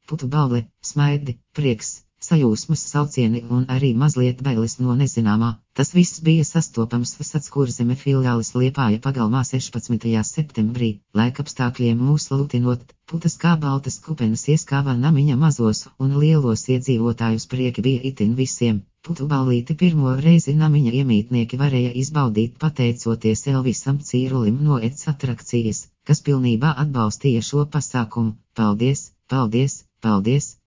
putu balve, smaidi, prieks, sajūsmas saucieni un arī mazliet bailes no nezināmā. Tas viss bija sastopams Sats Kurzeme filiāles Liepāja pagalmā 16. septembrī. Laikapstākļiem mūs lutinot, putas kā baltas kupenes ieskāva namiņa mazos un lielos iedzīvotājus prieki bija itin visiem. Putu ballīti pirmo reizi namiņa iemītnieki varēja izbaudīt pateicoties Elvisam Cīrulim no ETS atrakcijas, kas pilnībā atbalstīja šo pasākumu. Paldies, paldies, paldies!